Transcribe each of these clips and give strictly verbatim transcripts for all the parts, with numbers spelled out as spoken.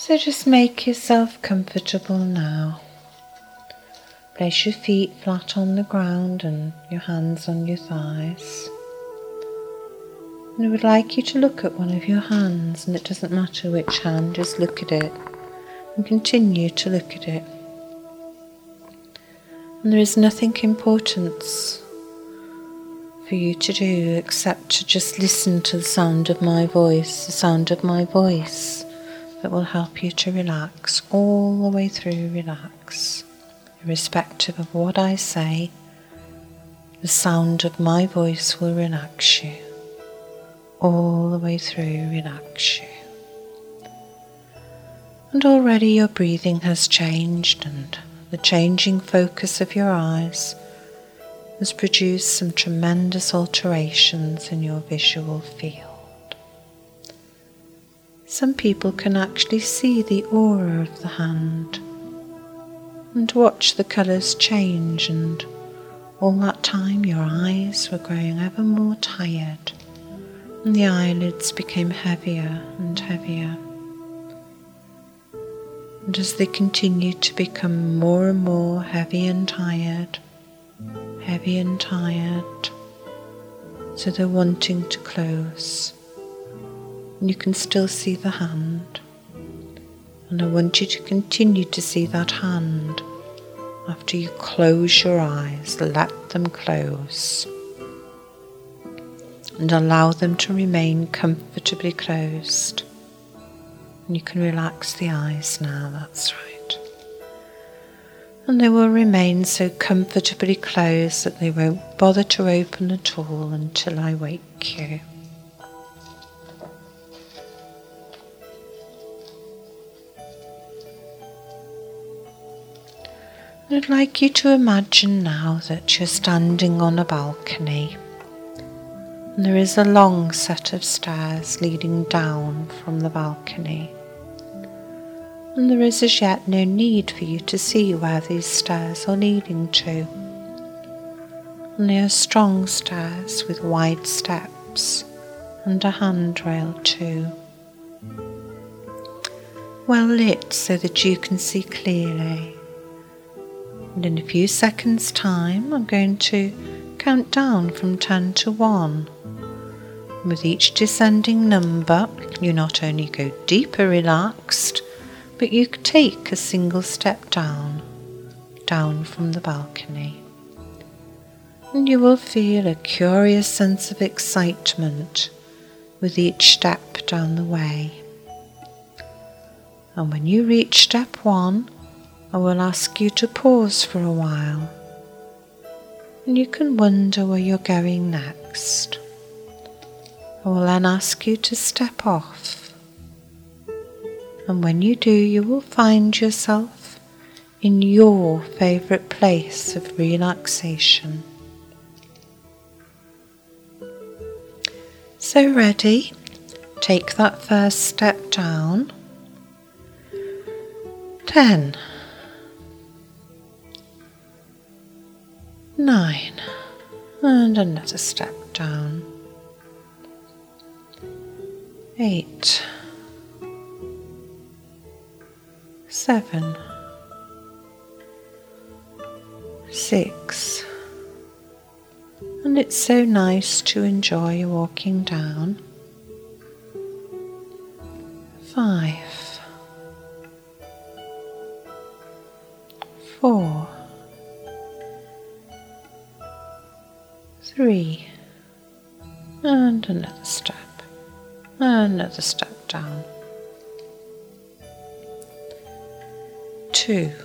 So just make yourself comfortable now. Place your feet flat on the ground and your hands on your thighs. And I would like you to look at one of your hands, and it doesn't matter which hand, just look at it and continue to look at it. And there is nothing important for you to do except to just listen to the sound of my voice, the sound of my voice that will help you to relax, all the way through relax. Irrespective of what I say, the sound of my voice will relax you. All the way through relax you. And already your breathing has changed, and the changing focus of your eyes has produced some tremendous alterations in your visual field. Some people can actually see the aura of the hand and watch the colours change, and all that time your eyes were growing ever more tired and the eyelids became heavier and heavier. And as they continued to become more and more heavy and tired, heavy and tired, so they're wanting to close. And you can still see the hand. And I want you to continue to see that hand after you close your eyes. Let them close. And allow them to remain comfortably closed. And you can relax the eyes now, that's right. And they will remain so comfortably closed that they won't bother to open at all until I wake you. I'd like you to imagine now that you're standing on a balcony, and there is a long set of stairs leading down from the balcony, and there is as yet no need for you to see where these stairs are leading to, and they are strong stairs with wide steps and a handrail too, well lit so that you can see clearly. And in a few seconds' time, I'm going to count down from ten to one. And with each descending number, you not only go deeper relaxed, but you take a single step down, down from the balcony. And you will feel a curious sense of excitement with each step down the way. And when you reach step one, I will ask you to pause for a while, and you can wonder where you're going next. I will then ask you to step off, and when you do, you will find yourself in your favourite place of relaxation. So ready? Take that first step down. Ten. Nine, and another step down. Eight, seven, six, and it's so nice to enjoy walking down. Five, four, three, and another step, another step down, two,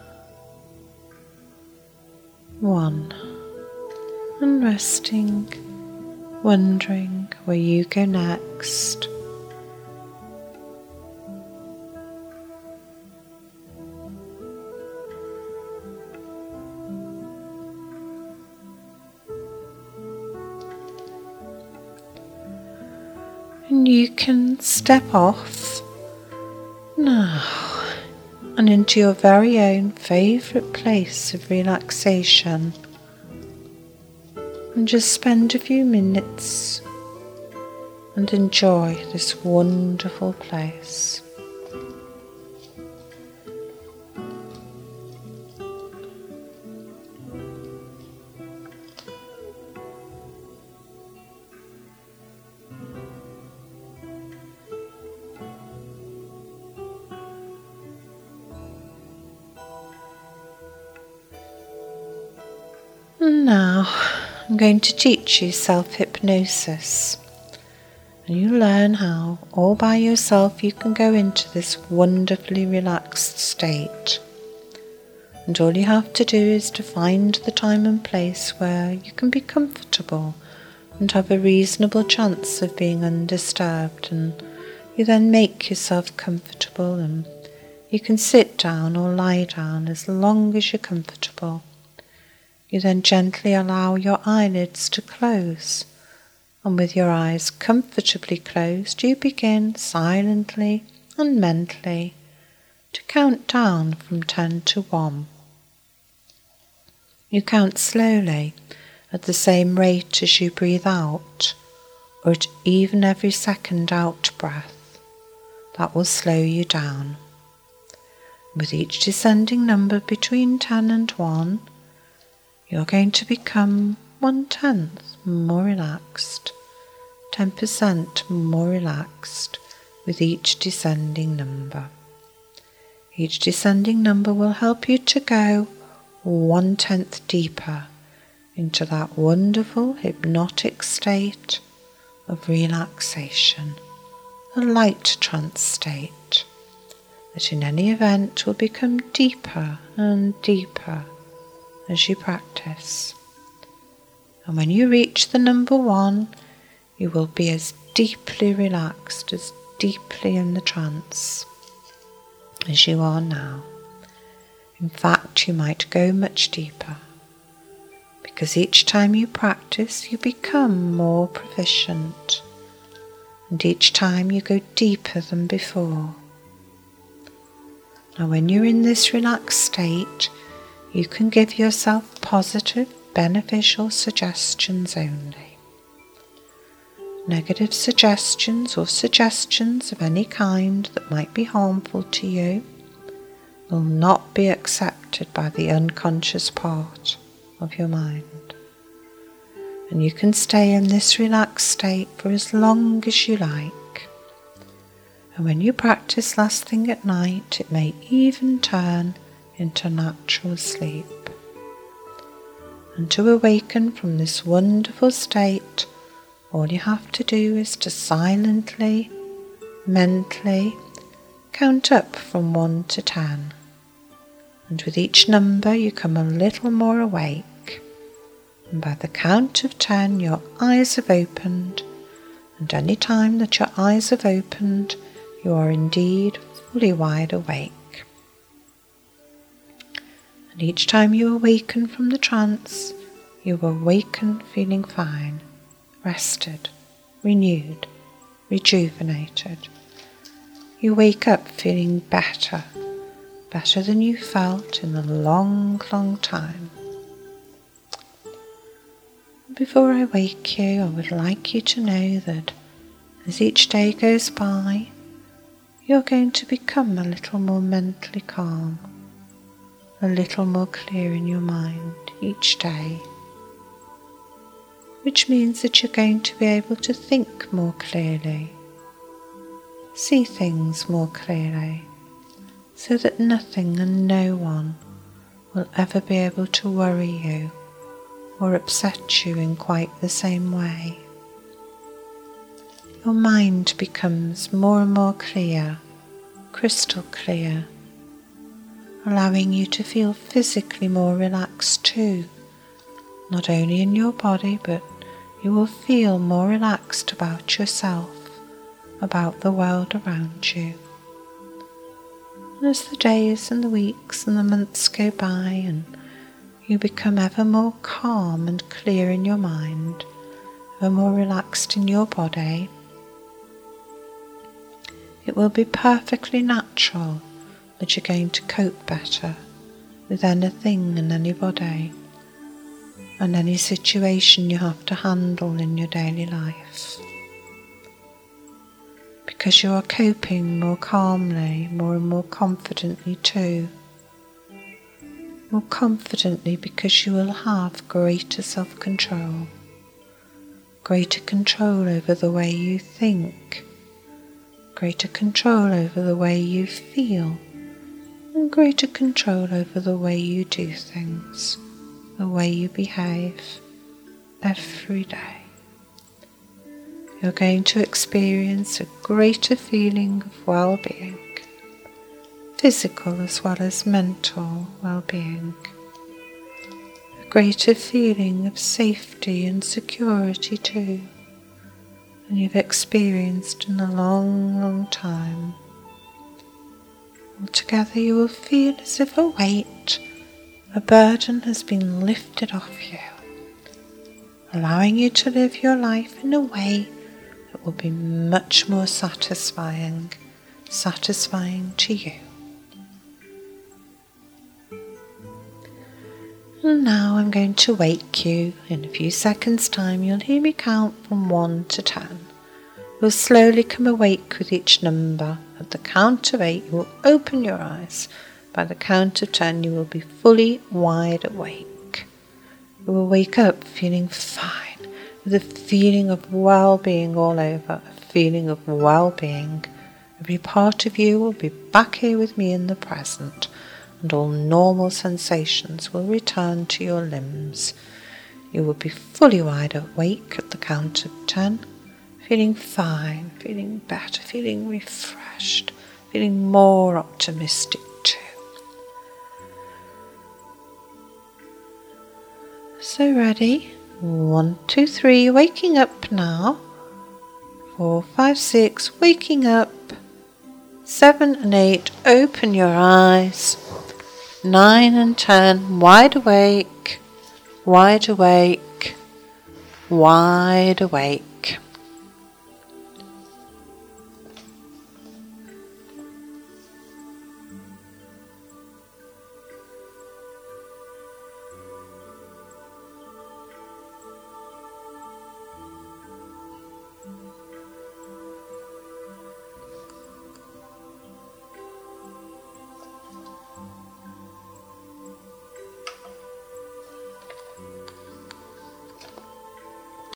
one, and resting, wondering where you go next. And you can step off now and into your very own favourite place of relaxation, and just spend a few minutes and enjoy this wonderful place. And now I'm going to teach you self-hypnosis. And you learn how, all by yourself, you can go into this wonderfully relaxed state. And all you have to do is to find the time and place where you can be comfortable and have a reasonable chance of being undisturbed. And you then make yourself comfortable, and you can sit down or lie down as long as you're comfortable. You then gently allow your eyelids to close. And with your eyes comfortably closed, you begin silently and mentally to count down from ten to one. You count slowly at the same rate as you breathe out, or at even every second out breath. That will slow you down. With each descending number between ten and one, you're going to become one-tenth more relaxed, ten percent more relaxed with each descending number. Each descending number will help you to go one-tenth deeper into that wonderful hypnotic state of relaxation, a light trance state that in any event will become deeper and deeper as you practice. And when you reach the number one, you will be as deeply relaxed, as deeply in the trance as you are now. In fact, you might go much deeper, because each time you practice, you become more proficient, and each time you go deeper than before. Now, when you're in this relaxed state, you can give yourself positive, beneficial suggestions only. Negative suggestions or suggestions of any kind that might be harmful to you will not be accepted by the unconscious part of your mind. And you can stay in this relaxed state for as long as you like. And when you practice last thing at night, it may even turn into natural sleep. And to awaken from this wonderful state, all you have to do is to silently, mentally count up from one to ten. And with each number you come a little more awake. And by the count of ten your eyes have opened, and any time that your eyes have opened, you are indeed fully wide awake. And each time you awaken from the trance, you awaken feeling fine, rested, renewed, rejuvenated. You wake up feeling better, better than you felt in a long, long time. Before I wake you, I would like you to know that as each day goes by, you're going to become a little more mentally calm, a little more clear in your mind each day, which means that you're going to be able to think more clearly, see things more clearly, so that nothing and no one will ever be able to worry you or upset you in quite the same way. Your mind becomes more and more clear, crystal clear, allowing you to feel physically more relaxed too, not only in your body, but you will feel more relaxed about yourself, about the world around you. And as the days and the weeks and the months go by and you become ever more calm and clear in your mind, ever more relaxed in your body, it will be perfectly natural that you're going to cope better with anything and anybody and any situation you have to handle in your daily life. Because you are coping more calmly, more and more confidently too. More confidently because you will have greater self-control, greater control over the way you think, greater control over the way you feel, and greater control over the way you do things. the way you behave every day. You're going to experience a greater feeling of well-being, physical as well as mental well-being, a greater feeling of safety and security too, than you've experienced in a long, long time. Altogether you will feel as if a weight, a burden has been lifted off you, allowing you to live your life in a way that will be much more satisfying, satisfying to you. And now I'm going to wake you. In a few seconds' time you'll hear me count from one to ten. You'll slowly come awake with each number. At the count of eight you will open your eyes. By the count of ten you will be fully wide awake. You will wake up feeling fine, with a feeling of well-being all over, a feeling of well-being. Every part of you will be back here with me in the present, and all normal sensations will return to your limbs. You will be fully wide awake at the count of ten, feeling fine, feeling better, feeling refreshed, feeling more optimistic too. So ready? One, two, three, waking up now. Four, five, six, waking up. Seven and eight, open your eyes. Nine and ten, wide awake, wide awake, wide awake.